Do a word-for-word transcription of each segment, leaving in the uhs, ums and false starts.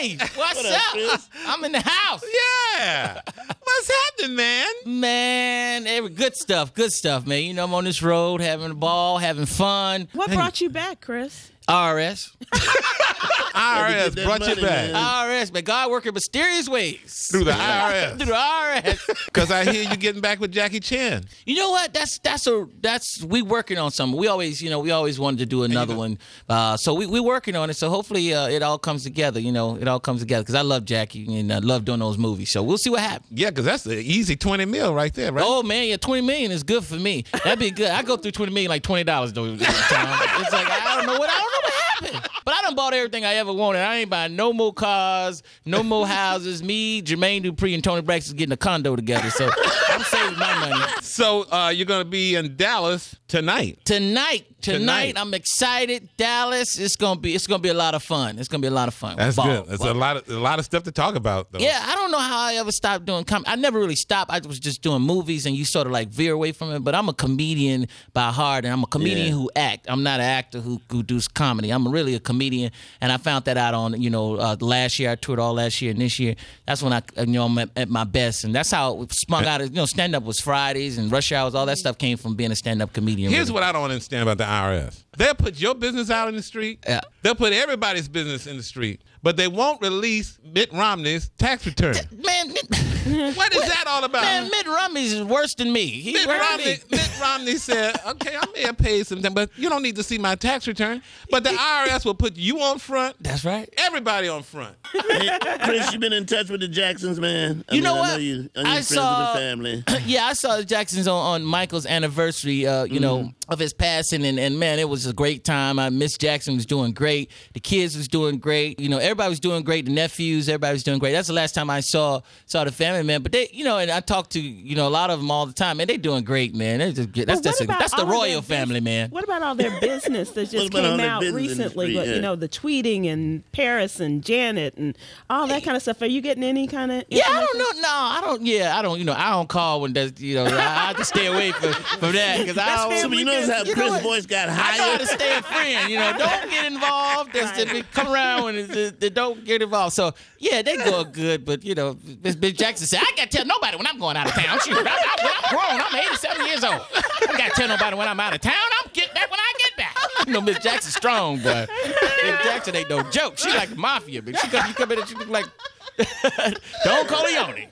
Hey, what's What up, up? Chris? I'm in the house. Yeah. What's happening, man? Man, every good stuff, good stuff, man. You know, I'm on this road having a ball, having fun. What brought you back, Chris? R S. I R S get that brought you money, back man. R S, man. God working mysterious ways. through the I R S. Through the R S. Because I hear you getting back with Jackie Chan. You know what? That's that's a that's we working on something. We always, you know, we always wanted to do another one. Uh, so we we working on it. So hopefully uh, it all comes together. You know, it all comes together because I love Jackie and I love doing those movies. So we'll see what happens. Yeah, because that's an easy twenty mil right there, right? Oh man, yeah, twenty million is good for me. That'd be good. I go through twenty million like twenty dollars though. It's like I don't know what I don't know what happened. But I done bought everything I ever wanted. I ain't buying no more cars, no more houses. Me, Jermaine Dupri, and Tony Braxton getting a condo together. So I'm saving my money. So uh, you're going to be in Dallas tonight. Tonight, tonight, Tonight. I'm excited. Dallas, it's gonna be it's gonna be a lot of fun. It's gonna be a lot of fun. That's Ball, good. That's ball. a lot of a lot of stuff to talk about, though. Yeah, I don't know how I ever stopped doing comedy. I never really stopped. I was just doing movies, and you sort of like veer away from it. But I'm a comedian by heart, and I'm a comedian Yeah. who act. I'm not an actor who who does comedy. I'm really a comedian, and I found that out on you know uh, last year. I toured all last year, and this year that's when I you know I'm at, at my best, and that's how it sprung out. Of, you know, stand up was Fridays and rush hours. All that stuff came from being a stand up comedian. Here's really. what I don't understand about the I R S. They'll put your business out in the street. Yeah. They'll put everybody's business in the street. But they won't release Mitt Romney's tax return. Man, Mitt, What is that all about? man, Mitt Romney's worse than me. He Mitt worse than Romney, me. Mitt Romney said, okay, I may have paid something, but you don't need to see my tax return. But the I R S will put you on front, That's right. everybody on front. Hey, Chris, you been in touch with the Jacksons, man? I You mean, know I what? know you, I know I you're friends saw- with the family. Yeah, I saw the Jacksons on, on Michael's anniversary, uh, you know, of his passing, and, and man, it was a great time. I Miss Jackson was doing great. The kids was doing great. You know, everybody was doing great. The nephews, everybody was doing great. That's the last time I saw saw the family, man. But they, you know, and I talk to you know a lot of them all the time, man. They doing great, man. They just get, that's But what that's, a, about that's the all of their royal bus- family, man. What about all their business that What just about all came their out business in the recently? street, But, yeah. You know, the tweeting and Paris and Janet and all that kind of stuff. Are you getting any kind of? Yeah, I don't know. No, I don't. Yeah, I don't. You know, I don't call when there's. You know, I have to stay away from, from that because I That's don't. fair. So, you notice how You know Chris' what? voice got I know how higher? to stay a friend. You know, don't get involved. Just Right. come around when it's, uh, they don't get involved. So yeah, they go good, but you know, Miss Miss Jackson said, "I got to tell nobody when I'm going out of town." She, I, I, I'm grown. I'm eighty-seven years old. I got to tell nobody when I'm out of town. I'm get back when I get back. You know, Miss Jackson's strong, but Miss Jackson ain't no joke. She like the mafia, but she come, you come in and she look like Don Corleone.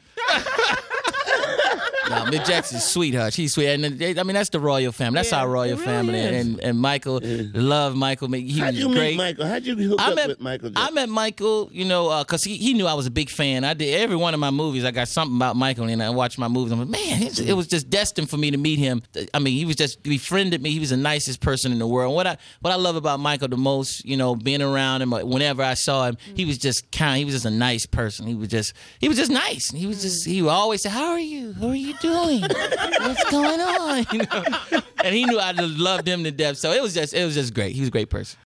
No, Miss Jackson's sweetheart. She's sweet, and they, I mean that's the royal family. That's Yeah, our royal it really family, is. and and Michael, love Michael. He How'd was you great. meet Michael? How'd you hook I up met with Michael I Jackson? met Michael, you know, because he, he knew I was a big fan. I did every one of my movies. I got something about Michael, and I watched my movies. I'm like, man, it's, it was just destined for me to meet him. I mean, he was just he befriended me. He was the nicest person in the world. What I what I love about Michael the most, you know, being around him. Whenever I saw him, he was just kind. He was just a nice person. He was just he was just nice. He was just he would always say, "How are you? How are you doing? What's going on?" You know, and he knew I loved him to death. So it was just it was just great. He was a great person.